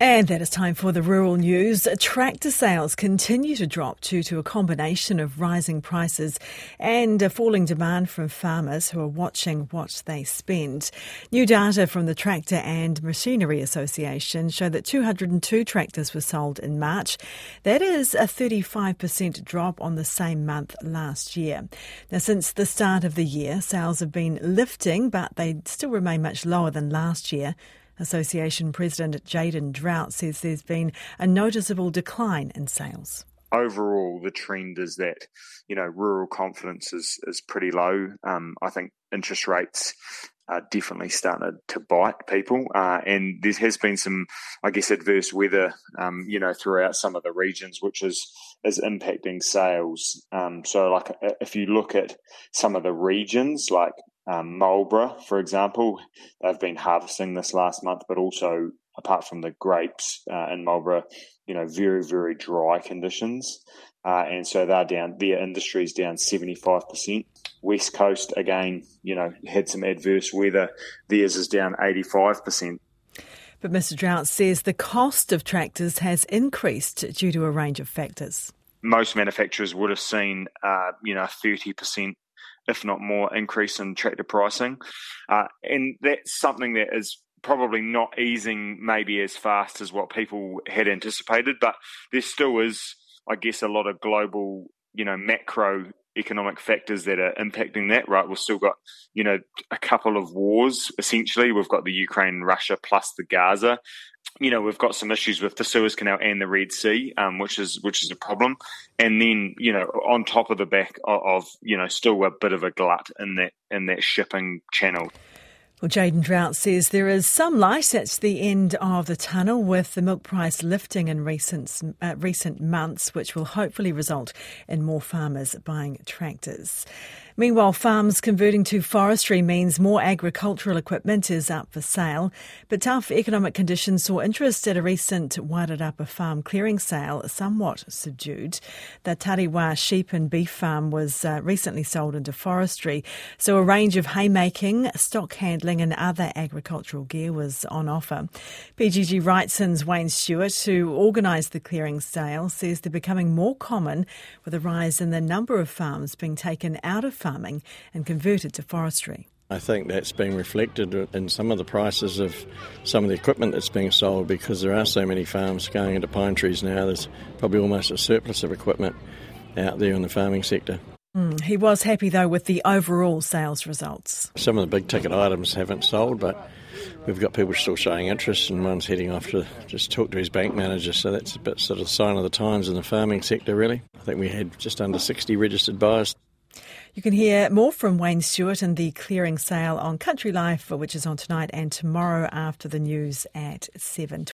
And that is time for the rural news. Tractor sales continue to drop due to a combination of rising prices and a falling demand from farmers who are watching what they spend. New data from the Tractor and Machinery Association show that 202 tractors were sold in March. That is a 35% drop on the same month last year. Now, since the start of the year, sales have been lifting, but they still remain much lower than last year. Association President Jaden Drought says there's been a noticeable decline in sales. Overall, the trend is that, rural confidence is pretty low. I think interest rates are definitely starting to bite people. And there has been some, adverse weather, throughout some of the regions, which is impacting sales. So if you look at some of the regions, like Marlborough, for example, they've been harvesting this last month, but also apart from the grapes in Marlborough, very, very dry conditions. And so they're down, their industry's down 75%. West Coast, again, had some adverse weather. Theirs is down 85%. But Mr. Drought says the cost of tractors has increased due to a range of factors. Most manufacturers would have seen, 30%, if not more, increase in tractor pricing. And that's something that is probably not easing maybe as fast as what people had anticipated, but there still is, a lot of global, macroeconomic factors that are impacting that, right? We've still got, a couple of wars, essentially. We've got the Ukraine and Russia plus the Gaza. We've got some issues with the Suez Canal and the Red Sea, which is a problem. And then, on top of the back of still a bit of a glut in that shipping channel. Well, Jaden Drought says there is some light at the end of the tunnel with the milk price lifting in recent months, which will hopefully result in more farmers buying tractors. Meanwhile, farms converting to forestry means more agricultural equipment is up for sale. But tough economic conditions saw interest at a recent Wairarapa farm clearing sale somewhat subdued. The Tariwa sheep and beef farm was recently sold into forestry, so a range of haymaking, stock handling and other agricultural gear was on offer. PGG Wrightson's Wayne Stewart, who organised the clearing sale, says they're becoming more common with a rise in the number of farms being taken out of farming and converted to forestry. I think that's being reflected in some of the prices of some of the equipment that's being sold, because there are so many farms going into pine trees now. There's probably almost a surplus of equipment out there in the farming sector. He was happy, though, with the overall sales results. Some of the big ticket items haven't sold, but we've got people still showing interest, and one's heading off to just talk to his bank manager. So that's a bit sort of sign of the times in the farming sector, really. I think we had just under 60 registered buyers. You can hear more from Wayne Stewart and the clearing sale on Country Life, which is on tonight and tomorrow after the news at 7:20.